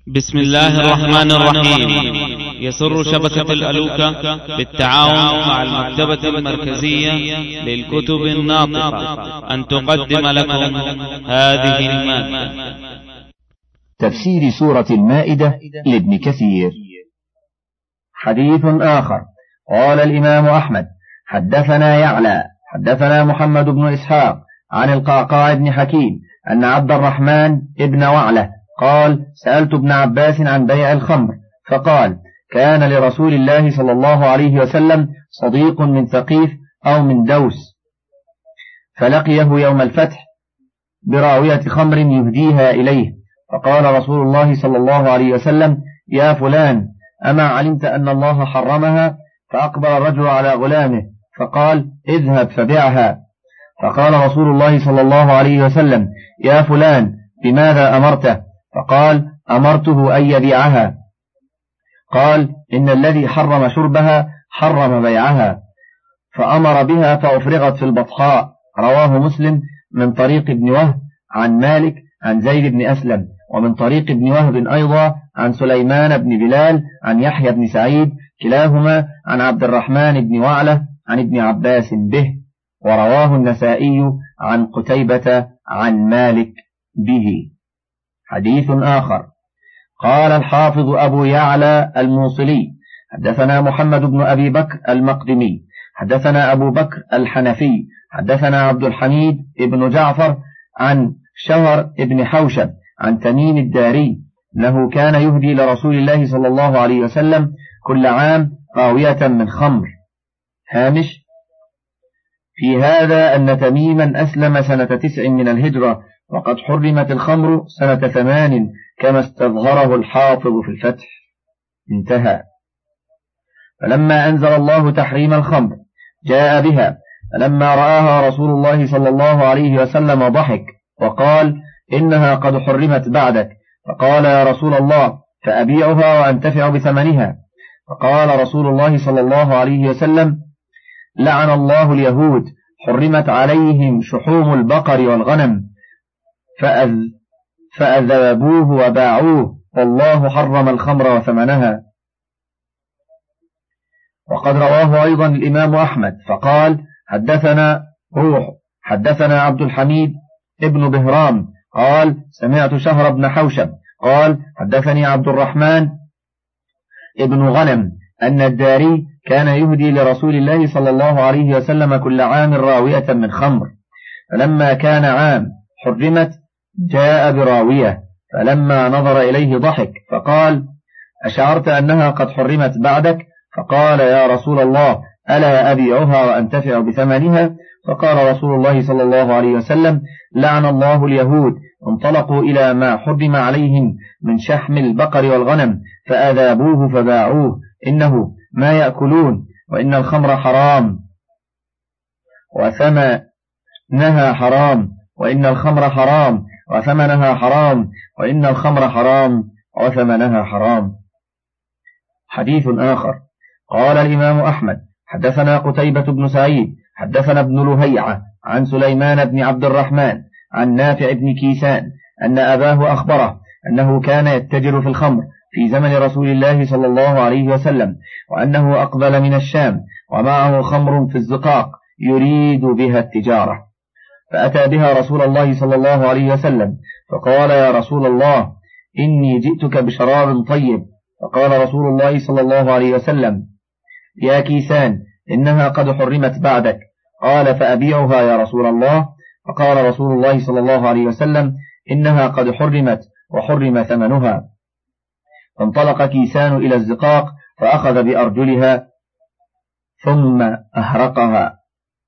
بسم الله الرحمن الرحيم. يسر شبكة الألوكة بالتعاون مع المكتبة المركزية للكتب الناطقة أن تقدم لكم هذه المادة. تفسير سورة المائدة لابن كثير. حديث آخر. قال الإمام أحمد: حدثنا يعلى حدثنا محمد بن إسحاق عن القعقاع بن حكيم أن عبد الرحمن ابن وعلة قال: سألت ابن عباس عن بيع الخمر، فقال: كان لرسول الله صلى الله عليه وسلم صديق من ثقيف أو من دوس، فلقيه يوم الفتح براوية خمر يهديها إليه، فقال رسول الله صلى الله عليه وسلم: يا فلان، أما علمت أن الله حرمها؟ فأقبل الرجل على غلامه فقال: اذهب فبعها. فقال رسول الله صلى الله عليه وسلم: يا فلان، بماذا أمرته؟ فقال: أمرته أن يبيعها. قال: إن الذي حرم شربها حرم بيعها. فأمر بها فأفرغت في البطحاء. رواه مسلم من طريق ابن وهب عن مالك عن زيد بن أسلم، ومن طريق ابن وهب أيضا عن سليمان بن بلال عن يحيى بن سعيد، كلاهما عن عبد الرحمن بن وعلة عن ابن عباس به. ورواه النسائي عن قتيبة عن مالك به. حديث آخر. قال الحافظ أبو يعلى الموصلي: حدثنا محمد بن أبي بكر المقدمي حدثنا أبو بكر الحنفي حدثنا عبد الحميد بن جعفر عن شهر بن حوشب عن تميم الداري أنه كان يهدي لرسول الله صلى الله عليه وسلم كل عام راوية من خمر. هامش: في هذا أن تميما أسلم سنة 9 من الهجرة، وقد حرمت الخمر سنة 8 كما استظهره الحافظ في الفتح. انتهى. فلما أنزل الله تحريم الخمر جاء بها، فلما رآها رسول الله صلى الله عليه وسلم ضحك وقال: إنها قد حرمت بعدك. فقال: يا رسول الله، فأبيعها وأنتفع بثمنها. فقال رسول الله صلى الله عليه وسلم: لعن الله اليهود، حرمت عليهم شحوم البقر والغنم فأذبوه وباعوه، والله حرم الخمر وثمنها. وقد رواه أيضا الإمام أحمد فقال: حدثنا روح حدثنا عبد الحميد ابن بهرام قال: سمعت شهر بن حوشب قال: حدثني عبد الرحمن ابن غنم أن الداري كان يهدي لرسول الله صلى الله عليه وسلم كل عام راوية من خمر، فلما كان عام حرمت جاء براوية، فلما نظر إليه ضحك فقال: أشعرت أنها قد حرمت بعدك؟ فقال: يا رسول الله، ألا أبيعها وأنتفع بثمنها؟ فقال رسول الله صلى الله عليه وسلم: لعن الله اليهود، انطلقوا إلى ما حرم عليهم من شحم البقر والغنم فأذابوه فباعوه، إنه ما يأكلون، وإن الخمر حرام وثمنها حرام، وإن الخمر حرام وثمنها حرام، وإن الخمر حرام وثمنها حرام. حديث آخر. قال الإمام أحمد: حدثنا قتيبة بن سعيد حدثنا ابن لهيعة عن سليمان بن عبد الرحمن عن نافع بن كيسان أن أباه أخبره أنه كان يتجر في الخمر في زمن رسول الله صلى الله عليه وسلم، وأنه أقبل من الشام ومعه خمر في الزقاق يريد بها التجارة، فأتى بها رسول الله صلى الله عليه وسلم فقال: يا رسول الله، إني جئتك بشراب طيب. فقال رسول الله صلى الله عليه وسلم: يا كيسان، إنها قد حرمت بعدك. قال: فأبيعها يا رسول الله. فقال رسول الله صلى الله عليه وسلم: إنها قد حرمت وحرم ثمنها. فانطلق كيسان إلى الزقاق فأخذ بأرجلها ثم أهرقها.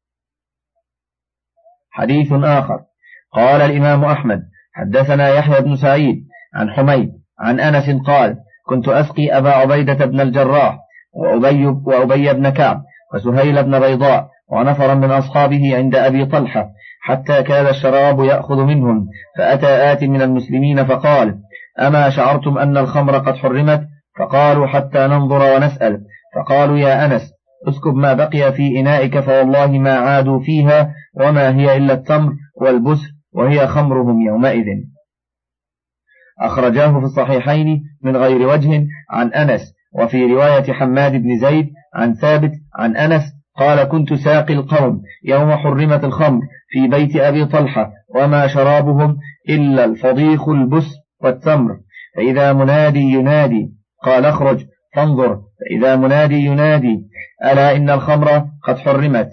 حديث آخر. قال الإمام أحمد: حدثنا يحيى بن سعيد عن حميد عن أنس قال: كنت أسقي أبا عبيدة بن الجراح وأبي بن كعب وسهيل بن بيضاء ونفرا من أصحابه عند أبي طلحة، حتى كاد الشراب يأخذ منهم، فأتى آت من المسلمين فقال: أما شعرتم أن الخمر قد حرمت؟ فقالوا: حتى ننظر ونسأل. فقالوا: يا أنس، اسكب ما بقي في إنائك، فوالله ما عادوا فيها، وما هي إلا التمر والبسر، وهي خمرهم يومئذ. أخرجاه في الصحيحين من غير وجه عن أنس. وفي رواية حماد بن زيد عن ثابت عن أنس قال: كنت ساقي القوم يوم حرمت الخمر في بيت أبي طلحة، وما شرابهم إلا الفضيخ البس والتمر، فإذا منادي ينادي قال: اخرج فانظر، فإذا منادي ينادي: ألا إن الخمر قد حرمت،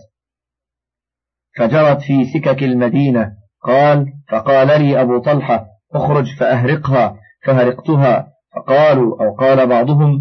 فجرت في سكك المدينة. قال: فقال لي أبو طلحة: اخرج فأهرقها، فهرقتها، فقالوا أو قال بعضهم: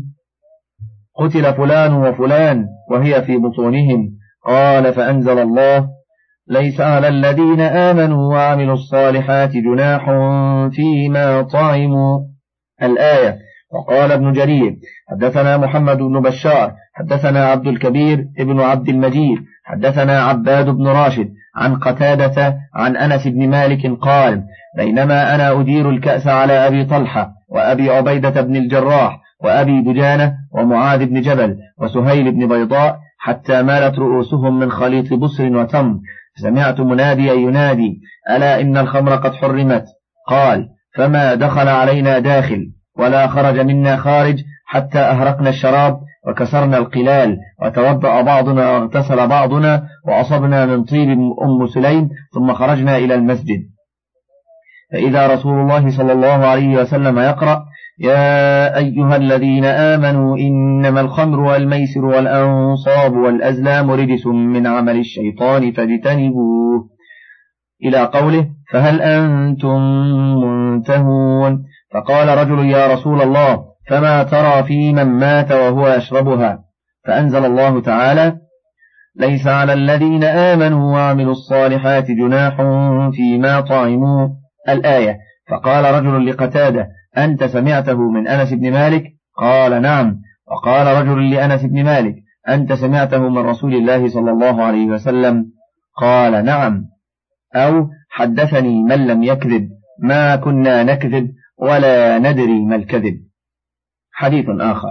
قتل فلان وفلان وهي في بطونهم. قال: فأنزل الله: ليس على الذين آمنوا وعملوا الصالحات جناح فيما طعموا، الآية. وقال ابن جرير: حدثنا محمد بن بشار حدثنا عبد الكبير ابن عبد المجيد حدثنا عباد بن راشد عن قتادة عن أنس بن مالك قال: بينما أنا أدير الكأس على أبي طلحة وأبي عبيدة بن الجراح وأبي دجانة ومعاذ بن جبل وسهيل بن بيضاء حتى مالت رؤوسهم من خليط بصر وتمر، سمعت مناديا ينادي: ألا إن الخمر قد حرمت. قال: فما دخل علينا داخل ولا خرج منا خارج حتى أهرقنا الشراب وكسرنا القلال، وتوضأ بعضنا واغتسل بعضنا، وأصبنا من طيب أم سليم، ثم خرجنا إلى المسجد، فإذا رسول الله صلى الله عليه وسلم يقرأ: يا أيها الذين آمنوا إنما الخمر والميسر والأنصاب والأزلام رجس من عمل الشيطان فاجتنبوه، إلى قوله: فهل أنتم منتهون؟ فقال رجل: يا رسول الله، فما ترى في من مات وهو يشربها؟ فأنزل الله تعالى: ليس على الذين آمنوا وعملوا الصالحات جناح فيما طعموا، الآية. فقال رجل لقتادة: أنت سمعته من أنس بن مالك؟ قال: نعم. وقال رجل لأنس بن مالك: أنت سمعته من رسول الله صلى الله عليه وسلم؟ قال: نعم. أو حدثني من لم يكذب، ما كنا نكذب ولا ندري ما الكذب. حديث آخر.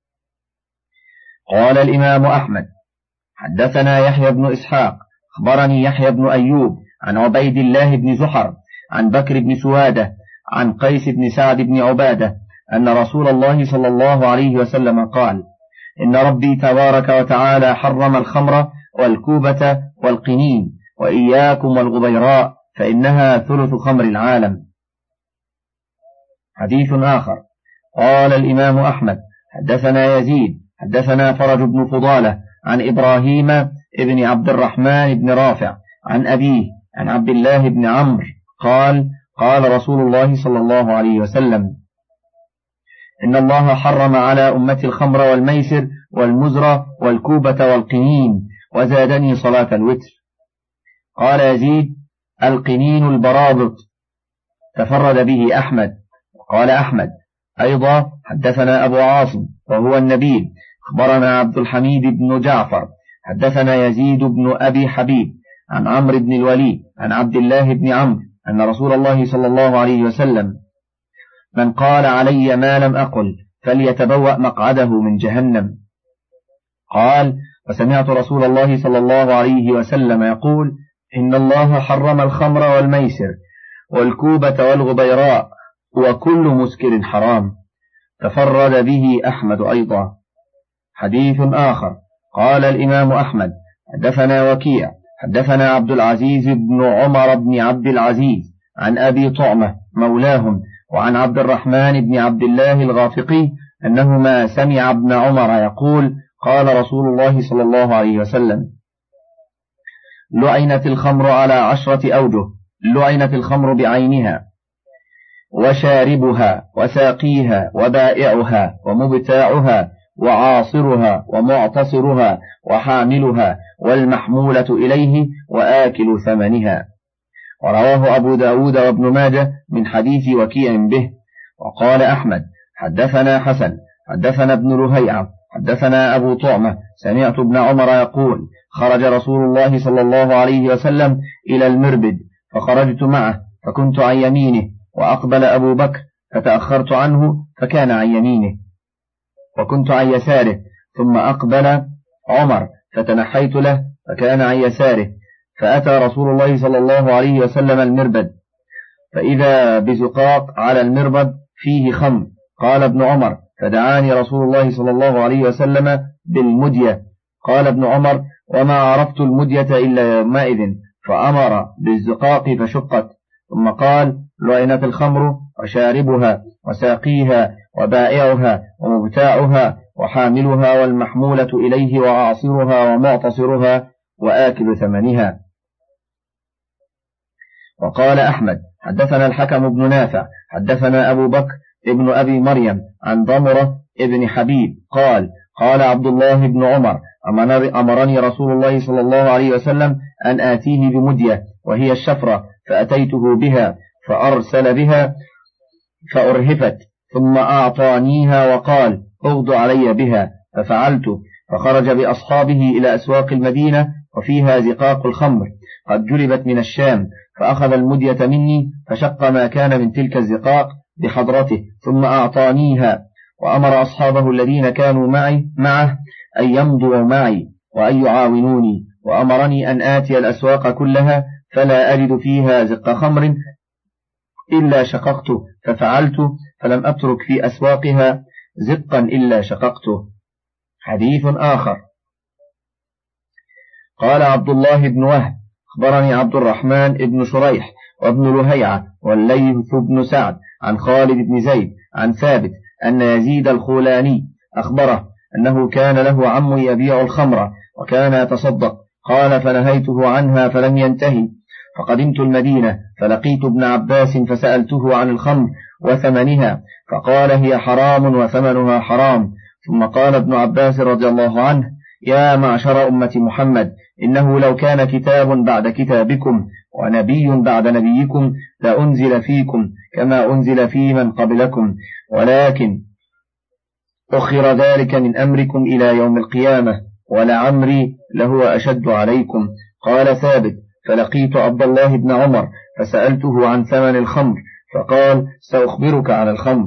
قال الإمام أحمد: حدثنا يحيى بن إسحاق أخبرني يحيى بن أيوب عن عبيد الله بن زحر عن بكر بن سوادة عن قيس بن سعد بن عبادة أن رسول الله صلى الله عليه وسلم قال: إن ربي تبارك وتعالى حرم الخمر والكوبة والقنين، وإياكم والغبيراء، فإنها ثلث خمر العالم. حديث آخر. قال الإمام أحمد: حدثنا يزيد حدثنا فرج بن فضالة عن إبراهيم ابن عبد الرحمن بن رافع عن أبيه عن عبد الله بن عمرو قال: قال رسول الله صلى الله عليه وسلم: إن الله حرم على أمتي الخمر والميسر والمزر والكوبة والقنين، وزادني صلاة الوتر. قال يزيد: القنين البرابط، تفرد به أحمد. وقال أحمد أيضا: حدثنا أبو عاصم وهو النبيل أخبرنا عبد الحميد بن جعفر حدثنا يزيد بن أبي حبيب عن عمرو بن الوليد عن عبد الله بن عمرو أن رسول الله صلى الله عليه وسلم: من قال علي ما لم أقل فليتبوأ مقعده من جهنم. قال: وسمعت رسول الله صلى الله عليه وسلم يقول: إن الله حرم الخمر والميسر والكوبة والغبيراء وكل مسكر حرام. تفرد به أحمد أيضا. حديث آخر. قال الإمام أحمد: حدثنا وكيع حدثنا عبد العزيز بن عمر بن عبد العزيز عن أبي طعمة مولاهم وعن عبد الرحمن بن عبد الله الغافقي أنهما سمع ابن عمر يقول: قال رسول الله صلى الله عليه وسلم: لعنت الخمر على 10 أوجه: لعنت الخمر بعينها، وشاربها، وساقيها، وبائعها، ومبتاعها، وعاصرها، ومعتصرها، وحاملها، والمحمولة إليه، وآكل ثمنها. ورواه أبو داود وابن ماجه من حديث وكيع به. وقال أحمد: حدثنا حسن حدثنا ابن لهيعة حدثنا أبو طعمة سمعت ابن عمر يقول: خرج رسول الله صلى الله عليه وسلم إلى المربد، فخرجت معه فكنت عن يمينه، وأقبل أبو بكر فتأخرت عنه فكان عن يمينه، وكنت عن يساره، ثم أقبل عمر فتنحيت له فكان عن يساره، فأتى رسول الله صلى الله عليه وسلم المربد، فإذا بزقاق على المربد فيه خمر. قال ابن عمر: فدعاني رسول الله صلى الله عليه وسلم بالمدية. قال ابن عمر: وما عرفت المدية إلا يومئذ، فأمر بالزقاق فشقت. ثم قال: لعنت الخمر وشاربها وساقيها وبائعها ومبتاعها وحاملها والمحمولة إليه وعاصرها ومعتصرها وآكل ثمنها. وقال أحمد: حدثنا الحكم بن نافع حدثنا أبو بكر ابن أبي مريم عن ضمرة ابن حبيب قال: قال عبد الله بن عمر: أمرني رسول الله صلى الله عليه وسلم أن آتيه بمدية وهي الشفرة، فأتيته بها فأرسل بها فأرهفت، ثم أعطانيها وقال: اغد علي بها، ففعلت، فخرج بأصحابه إلى أسواق المدينة وفيها زقاق الخمر قد جلبت من الشام، فأخذ المدية مني فشق ما كان من تلك الزقاق بحضرته، ثم أعطانيها، وأمر أصحابه الذين كانوا معه أن يمضوا معي وأن يعاونوني، وأمرني أن آتي الأسواق كلها فلا أجد فيها زق خمر إلا شققته، ففعلت، فلم أترك في أسواقها زقا إلا شققته. حديث آخر. قال عبد الله بن وهب: أخبرني عبد الرحمن بن شريح وابن لهيعة والليث بن سعد عن خالد بن زيد عن ثابت أن يزيد الخولاني أخبره أنه كان له عم يبيع الخمر وكان يتصدق. قال: فنهيته عنها فلم ينتهي، فقدمت المدينة فلقيت ابن عباس فسألته عن الخمر وثمنها، فقال: هي حرام وثمنها حرام. ثم قال ابن عباس رضي الله عنه: يا معشر أمة محمد، إنه لو كان كتاب بعد كتابكم ونبي بعد نبيكم لأنزل فيكم كما أنزل في من قبلكم، ولكن أخر ذلك من أمركم إلى يوم القيامة، ولعمري لهو أشد عليكم. قال ثابت: فلقيت عبد الله بن عمر فسألته عن ثمن الخمر، فقال: سأخبرك عن الخمر.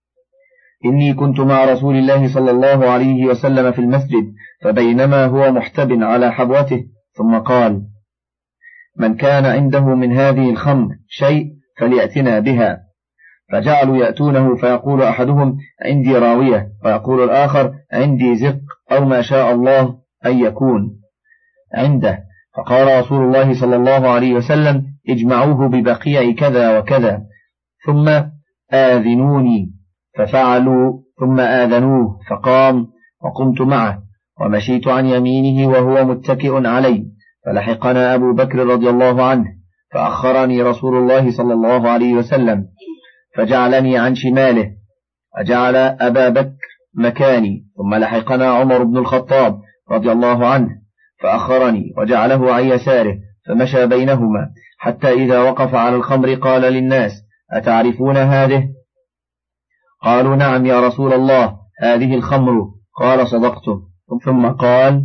إني كنت مع رسول الله صلى الله عليه وسلم في المسجد، فبينما هو محتب على حبوته، ثم قال: من كان عنده من هذه الخمر شيء فليأتنا بها. فجعلوا يأتونه، فيقول أحدهم: عندي راوية، ويقول الآخر: عندي زق، أو ما شاء الله أن يكون عنده. فقال رسول الله صلى الله عليه وسلم: اجمعوه ببقيع كذا وكذا، ثم آذنوني. ففعلوا، ثم آذنوه، فقام، وقمت معه، ومشيت عن يمينه وهو متكئ علي، فلحقنا أبو بكر رضي الله عنه، فأخرني رسول الله صلى الله عليه وسلم، فجعلني عن شماله، وجعل أبا بكر مكاني، ثم لحقنا عمر بن الخطاب رضي الله عنه، فأخرني وجعله عن يساره، فمشى بينهما، حتى إذا وقف على الخمر قال للناس: أتعرفون هذه؟ قالوا: نعم يا رسول الله، هذه الخمر. قال: صدقتم. ثم قال: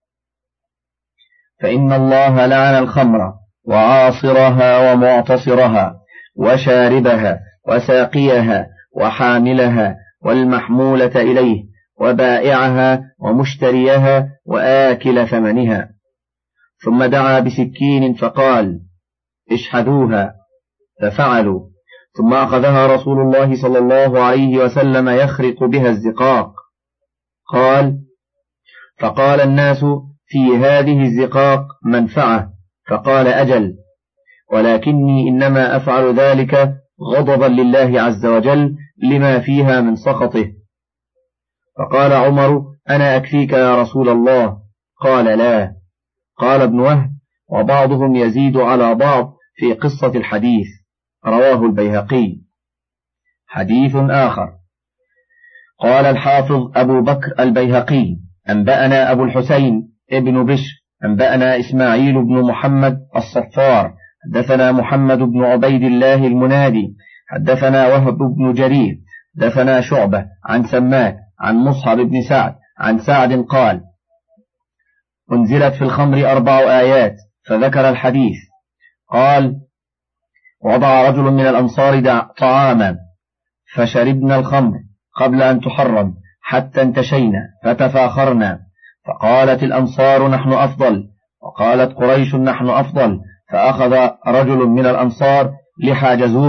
فإن الله لعن الخمر وعاصرها ومعتصرها وشاربها وساقيها وحاملها والمحمولة إليه وبائعها ومشتريها وآكل ثمنها. ثم دعا بسكين فقال: اشحذوها، ففعلوا، ثم أخذها رسول الله صلى الله عليه وسلم يخرق بها الزقاق. قال: فقال الناس: في هذه الزقاق منفعة. فقال: أجل، ولكني إنما أفعل ذلك غضبا لله عز وجل لما فيها من سخطه. فقال عمر: أنا أكفيك يا رسول الله. قال: لا. قال ابن وهب: وبعضهم يزيد على بعض في قصة الحديث. رواه البيهقي. حديث آخر. قال الحافظ أبو بكر البيهقي: أنبأنا أبو الحسين ابن بشر أنبأنا إسماعيل بن محمد الصفار حدثنا محمد بن عبيد الله المنادي حدثنا وهب بن جرير حدثنا شعبة عن سماك عن مصعب بن سعد عن سعد قال: أنزلت في الخمر 4 آيات، فذكر الحديث. قال: وضع رجل من الأنصار طعاما فشربنا الخمر قبل أن تحرم حتى انتشينا فتفاخرنا، فقالت الأنصار: نحن أفضل، وقالت قريش: نحن أفضل. فأخذ رجل من الأنصار لحى جزور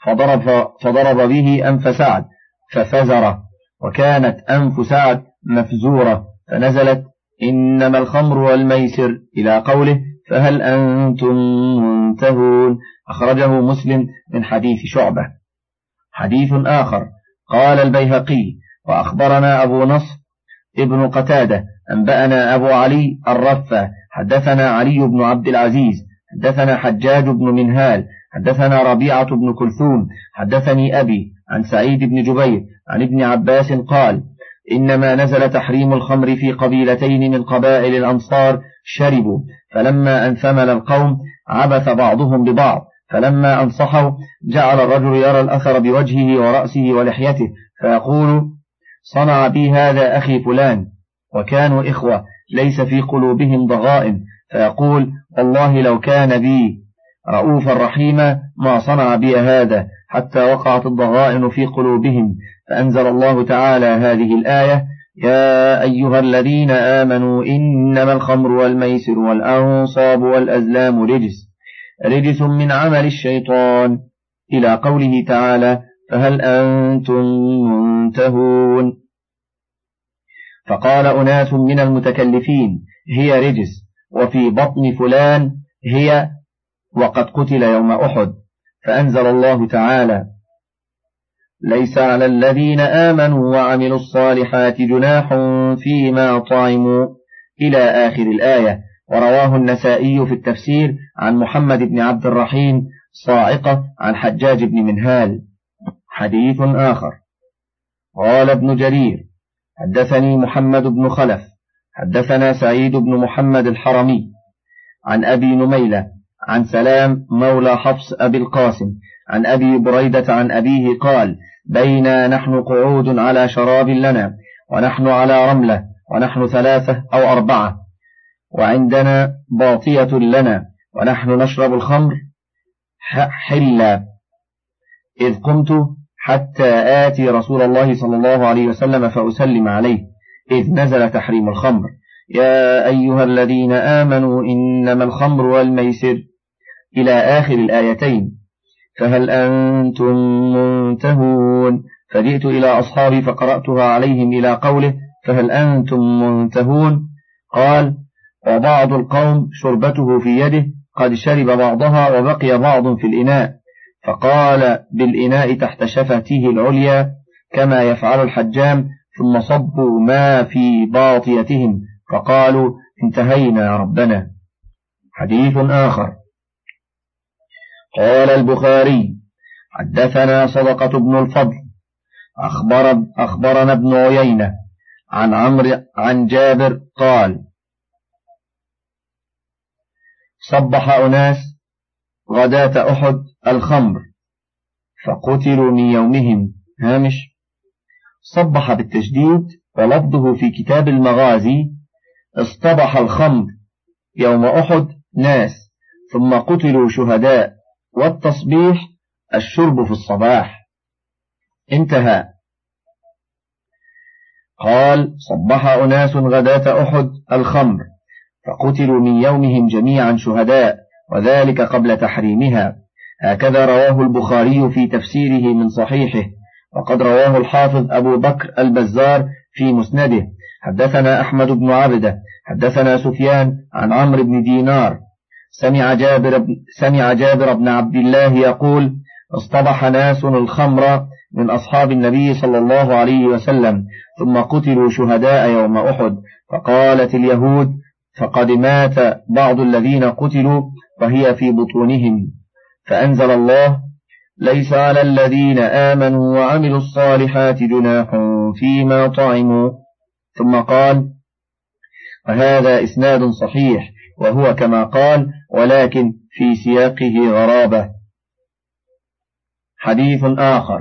فضرب به أنف سعد ففزره، وكانت أنف سعد مفزورة، فنزلت إنما الخمر والميسر إلى قوله فهل أنتم منتهون. أخرجه مسلم من حديث شعبة. حديث آخر. قال البيهقي وأخبرنا أبو نصر ابن قتادة أنبأنا أبو علي الرفة حدثنا علي بن عبد العزيز حدثنا حجاج بن منهال حدثنا ربيعة بن كلثوم حدثني أبي عن سعيد بن جبير عن ابن عباس قال إنما نزل تحريم الخمر في قبيلتين من قبائل الأنصار شربوا، فلما أن ثمل القوم عبث بعضهم ببعض، فلما أنصحوا جعل الرجل يرى الأثر بوجهه ورأسه ولحيته فيقول صنع بي هذا أخي فلان، وكانوا إخوة ليس في قلوبهم ضغائن، فيقول والله لو كان بي رؤوفا رحيما ما صنع بي هذا، حتى وقعت الضغائن في قلوبهم، فأنزل الله تعالى هذه الآية يا أيها الذين آمنوا إنما الخمر والميسر والأنصاب والأزلام رجس من عمل الشيطان، إلى قوله تعالى فهل أنتم منتهون. فقال أناس من المتكلفين هي رجس، وفي بطن فلان هي وقد قتل يوم أحد، فأنزل الله تعالى ليس على الذين آمنوا وعملوا الصالحات جناح فيما طعموا إلى آخر الآية. ورواه النسائي في التفسير عن محمد بن عبد الرحيم صاعقة عن حجاج بن منهال. حديث آخر. قال ابن جرير حدثني محمد بن خلف حدثنا سعيد بن محمد الحرمي عن أبي نميلة عن سلام مولى حفص أبي القاسم عن أبي بريدة عن أبيه قال بينا نحن قعود على شراب لنا ونحن على رملة ونحن 3 أو 4 وعندنا باطية لنا ونحن نشرب الخمر حلا، إذ قمت حتى آتي رسول الله صلى الله عليه وسلم فأسلم عليه، إذ نزل تحريم الخمر يا أيها الذين آمنوا إنما الخمر والميسر إلى آخر الآيتين، فهل أنتم منتهون. فجئت إلى أصحابي فقرأتها عليهم إلى قوله فهل أنتم منتهون. قال وبعض القوم شربته في يده قد شرب بعضها وبقي بعض في الإناء، فقال بالإناء تحت شفته العليا كما يفعل الحجام، ثم صبوا ما في باطيتهم فقالوا انتهينا يا ربنا. حديث آخر. قال البخاري حدثنا صدقة بن الفضل أخبرنا ابن عيينة عن عمرو عن جابر قال صبح أناس غداة أحد الخمر فقتلوا من يومهم. هامش صبح بالتشديد، ولفظه في كتاب المغازي اصطبح الخمر يوم أحد ناس ثم قتلوا شهداء، والتصبيح الشرب في الصباح. انتهى. قال صبح أناس غداة أحد الخمر فقتلوا من يومهم جميعا شهداء، وذلك قبل تحريمها. هكذا رواه البخاري في تفسيره من صحيحه، وقد رواه الحافظ أبو بكر البزار في مسنده. حدثنا أحمد بن عبده حدثنا سفيان عن عمرو بن دينار سمع جابر بن عبد الله يقول اصطبح ناس الخمر من أصحاب النبي صلى الله عليه وسلم ثم قتلوا شهداء يوم أحد، فقالت اليهود فقد مات بعض الذين قتلوا وهي في بطونهم، فأنزل الله ليس على الذين آمنوا وعملوا الصالحات جناح فيما طعموا، ثم قال وهذا إسناد صحيح وهو كما قال ولكن في سياقه غرابة. حديث آخر.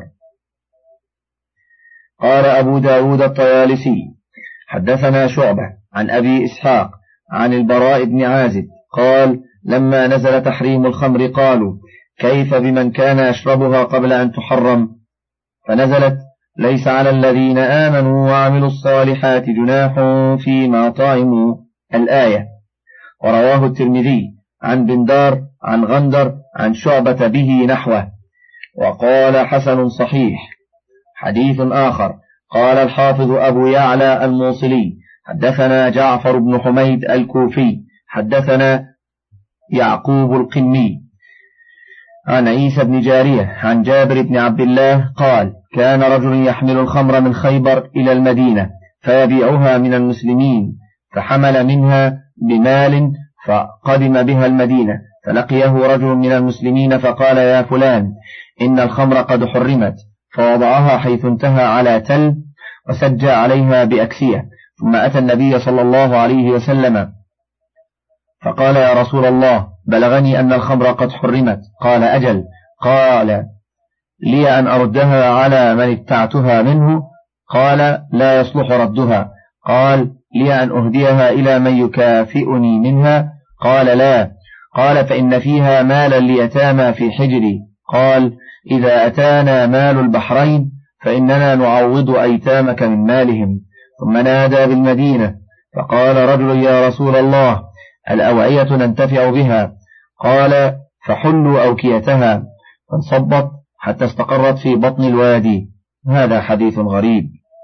قال أبو داود الطيالسي حدثنا شعبة عن أبي إسحاق عن البراء بن عازب قال لما نزل تحريم الخمر قالوا كيف بمن كان يشربها قبل أن تحرم، فنزلت ليس على الذين آمنوا وعملوا الصالحات جناح فيما طعموا الآية. ورواه الترمذي عن بندار عن غندر عن شعبة به نحوه. وقال حسن صحيح. حديث آخر. قال الحافظ أبو يعلى الموصلي حدثنا جعفر بن حميد الكوفي حدثنا يعقوب القني عن عيسى بن جارية عن جابر بن عبد الله قال كان رجل يحمل الخمر من خيبر إلى المدينة فيبيعها من المسلمين، فحمل منها بمال فقدم بها المدينة، فلقيه رجل من المسلمين فقال يا فلان إن الخمر قد حرمت، فوضعها حيث انتهى على تل وسجى عليها بأكسية، ثم أتى النبي صلى الله عليه وسلم فقال يا رسول الله بلغني أن الخمر قد حرمت. قال أجل. قال لي أن أردها على من ابتعتها منه؟ قال لا يصلح ردها. قال لي أن أهديها إلى من يكافئني منها؟ قال لا. قال فإن فيها مالا ليتامى في حجري. قال إذا أتانا مال البحرين فإننا نعوض أيتامك من مالهم. ثم نادى بالمدينة فقال رجل يا رسول الله الأوعية ننتفع بها؟ قال فحلوا أوكيتها، فانصبت حتى استقرت في بطن الوادي. هذا حديث غريب.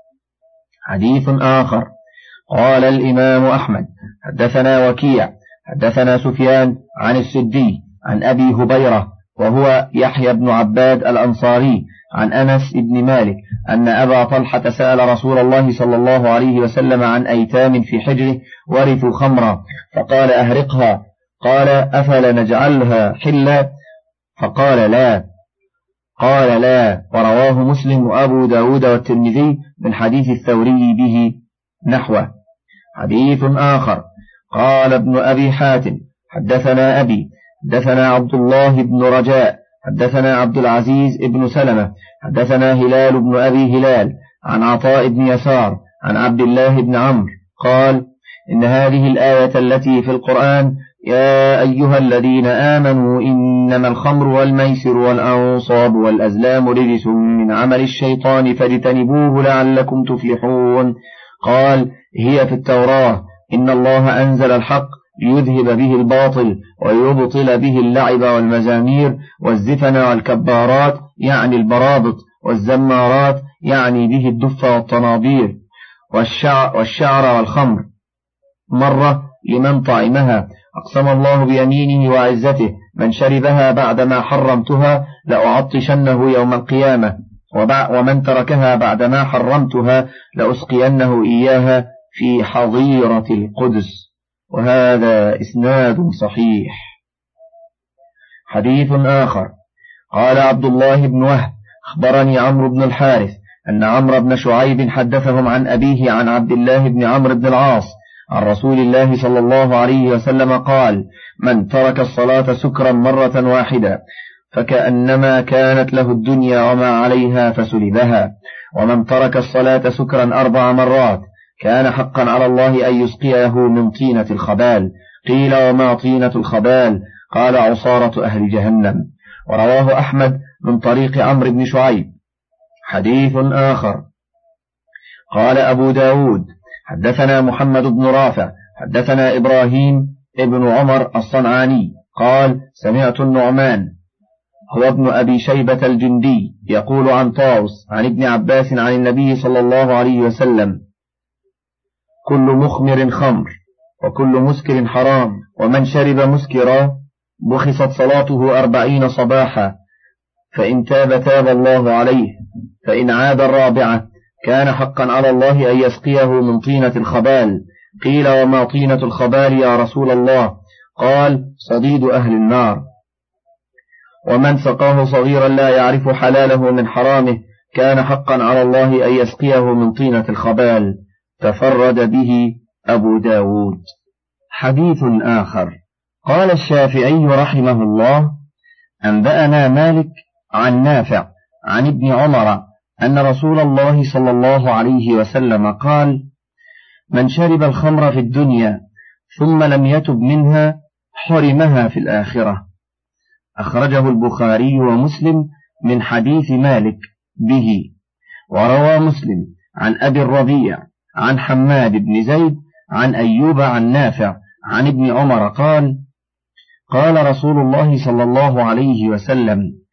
حديث آخر. قال الإمام أحمد حدثنا وكيع حدثنا سفيان عن السدي عن أبي هبيرة وهو يحيى بن عباد الأنصاري عن أنس بن مالك أن أبا طلحة سأل رسول الله صلى الله عليه وسلم عن أيتام في حجره ورثوا خمرا، فقال أهرقها. قال أفلا نجعلها حلا؟ فقال لا. قال لا. ورواه مسلم وأبو داود والترمذي من حديث الثوري به نحوه. حديث آخر. قال ابن أبي حاتم حدثنا أبي حدثنا عبد الله بن رجاء حدثنا عبد العزيز بن سلمة حدثنا هلال بن أبي هلال عن عطاء بن يسار عن عبد الله بن عمرو قال إن هذه الآية التي في القرآن يا أيها الذين آمنوا إنما الخمر والميسر والأنصاب والأزلام رجس من عمل الشيطان فاجتنبوه لعلكم تفلحون، قال هي في التوراة إن الله أنزل الحق ليذهب به الباطل ويبطل به اللعب والمزامير والزفن والكبارات يعني البرابط والزمارات يعني به الدف والطنابير والشعر والخمر. مرة لمن طعمها أقسم الله بيمينه وعزته من شربها بعدما حرمتها لأعطشنه يوم القيامة، ومن تركها بعدما حرمتها لأسقينه إياها في حظيرة القدس. وهذا إسناد صحيح. حديث آخر. قال عبد الله بن وهب أخبرني عمرو بن الحارث أن عمرو بن شعيب حدثهم عن أبيه عن عبد الله بن عمرو بن العاص عن رسول الله صلى الله عليه وسلم قال من ترك الصلاة سكرا مرة واحدة فكأنما كانت له الدنيا وما عليها فسلبها، ومن ترك الصلاة سكرا 4 مرات كان حقا على الله أن يسقيه من طينة الخبال. قيل وما طينة الخبال؟ قال عصارة أهل جهنم. ورواه أحمد من طريق عمرو بن شعيب. حديث آخر. قال أبو داود حدثنا محمد بن رافع حدثنا إبراهيم ابن عمر الصنعاني قال سمعت النعمان هو ابن أبي شيبة الجندي يقول عن طاوس عن ابن عباس عن النبي صلى الله عليه وسلم كل مخمر خمر وكل مسكر حرام، ومن شرب مسكرا بخصت صلاته 40 صباحا، فإن تاب تاب الله عليه، فإن عاد 4 كان حقا على الله أن يسقيه من طينة الخبال. قيل وما طينة الخبال يا رسول الله؟ قال صديد أهل النار. ومن سقاه صغيرا لا يعرف حلاله من حرامه كان حقا على الله أن يسقيه من طينة الخبال. تفرد به أبو داود. حديث آخر. قال الشافعي رحمه الله أنبأنا مالك عن نافع عن ابن عمر أن رسول الله صلى الله عليه وسلم قال من شرب الخمر في الدنيا ثم لم يتب منها حرمها في الآخرة. أخرجه البخاري ومسلم من حديث مالك به. وروى مسلم عن أبي الربيع عن حماد بن زيد عن أيوب عن نافع عن ابن عمر قال قال رسول الله صلى الله عليه وسلم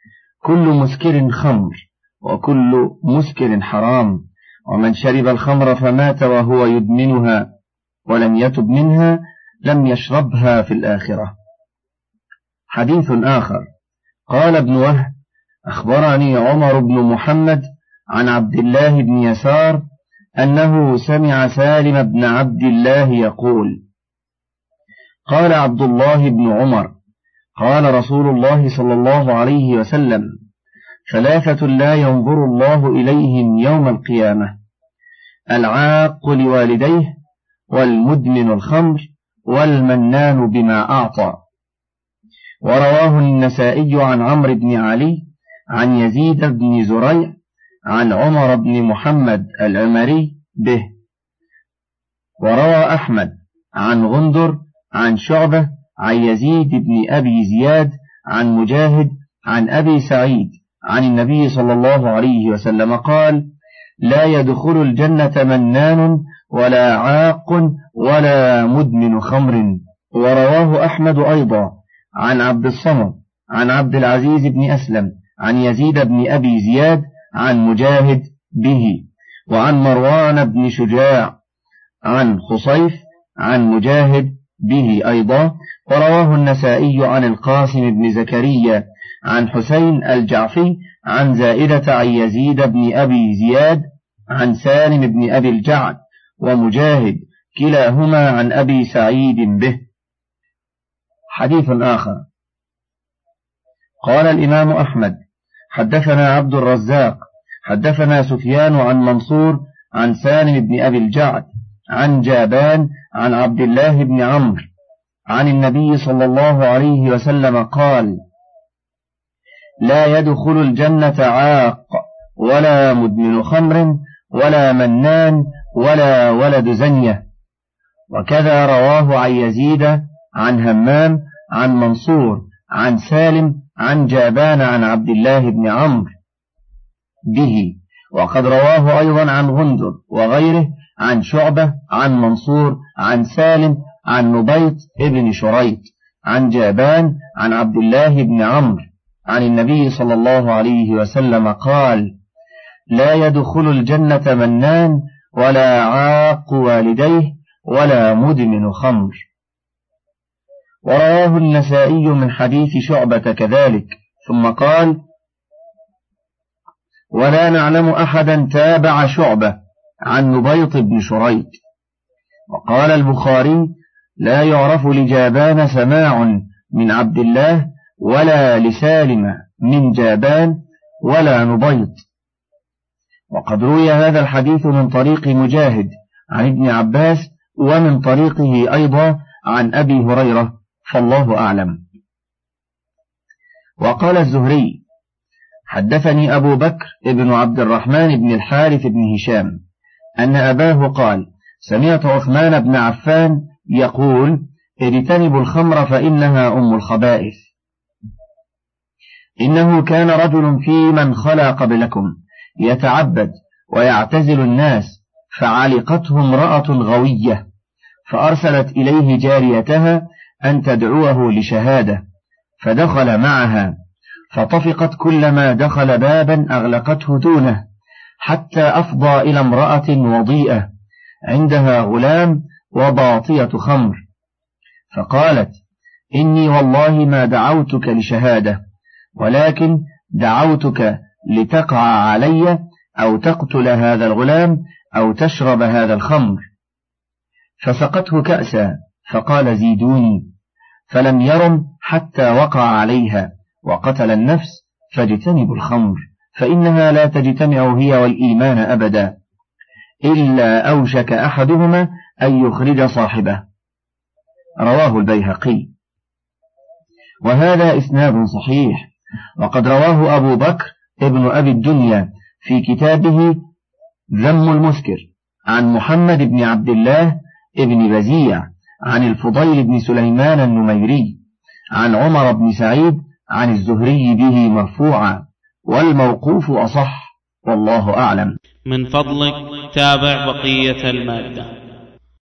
كل مسكر خمر وكل مسكر حرام، ومن شرب الخمر فمات وهو يدمنها ولم يتب منها لم يشربها في الآخرة. حديث آخر. قال ابن وهب أخبرني عمر بن محمد عن عبد الله بن يسار أنه سمع سالم بن عبد الله يقول: قال عبد الله بن عمر: قال رسول الله صلى الله عليه وسلم: ثلاثة لا ينظر الله إليهم يوم القيامة: العاق لوالديه، والمدمن الخمر، والمنان بما أعطى. ورواه النسائي عن عمرو بن علي عن يزيد بن زريع عن عمر بن محمد العمري به. وروى أحمد عن غندر عن شعبة عن يزيد بن أبي زياد عن مجاهد عن أبي سعيد عن النبي صلى الله عليه وسلم قال: لا يدخل الجنة منان ولا عاق ولا مدمن خمر. ورواه أحمد أيضا عن عبد الصمد عن عبد العزيز بن أسلم عن يزيد بن أبي زياد عن مجاهد به، وعن مروان بن شجاع عن خصيف عن مجاهد به أيضا. ورواه النسائي عن القاسم بن زكريا عن حسين الجعفي عن زائدة عن يزيد بن أبي زياد عن سالم بن أبي الجعد ومجاهد كلاهما عن أبي سعيد به. حديث آخر. قال الإمام أحمد: حدثنا عبد الرزاق حدثنا سفيان عن منصور عن سالم بن أبي الجعد عن جابان عن عبد الله بن عمرو عن النبي صلى الله عليه وسلم قال: لا يدخل الجنة عاق ولا مدمن خمر ولا منان ولا ولد زنية. وكذا رواه عن يزيد عن همام عن منصور عن سالم عن جابان عن عبد الله بن عمرو به. وقد رواه أيضا عن غندر وغيره عن شعبة عن منصور عن سالم عن نبيط ابن شريط عن جابان عن عبد الله بن عمرو عن النبي صلى الله عليه وسلم قال: لا يدخل الجنة منان ولا عاق والديه ولا مدمن خمر. ورواه النسائي من حديث شعبة كذلك، ثم قال: ولا نعلم أحدا تابع شعبة عن نبيط بن شريط. وقال البخاري: لا يعرف لجابان سماع من عبد الله ولا لسالم من جابان ولا نبيط. وقد روي هذا الحديث من طريق مجاهد عن ابن عباس ومن طريقه أيضا عن أبي هريرة، فالله أعلم. وقال الزهري: حدثني أبو بكر ابن عبد الرحمن بن الحارث بن هشام أن أباه قال: سمعت عثمان بن عفان يقول: اجتنبوا الخمر فإنها أم الخبائث. إنه كان رجل في من خلا قبلكم يتعبد ويعتزل الناس، فعلقته امرأة غوية، فأرسلت إليه جاريتها أن تدعوه لشهادة، فدخل معها، فطفقت كلما دخل بابا أغلقته دونه، حتى أفضى إلى امرأة وضيئة عندها غلام وباطية خمر، فقالت: إني والله ما دعوتك لشهادة، ولكن دعوتك لتقع علي أو تقتل هذا الغلام أو تشرب هذا الخمر. فسقته كأسا، فقال: زيدوني، فلم يرم حتى وقع عليها وقتل النفس. فاجتنبوا الخمر فإنها لا تجتمع هي والإيمان أبدا، إلا أوشك أحدهما أن يخرج صاحبه. رواه البيهقي. وهذا إسناد صحيح. وقد رواه أبو بكر ابن أبي الدنيا في كتابه ذم المسكر عن محمد بن عبد الله ابن بزيع عن الفضيل بن سليمان النميري عن عمر بن سعيد عن الزهري به مرفوعا، والموقوف أصح، والله أعلم. من فضلك تابع بقية المادة.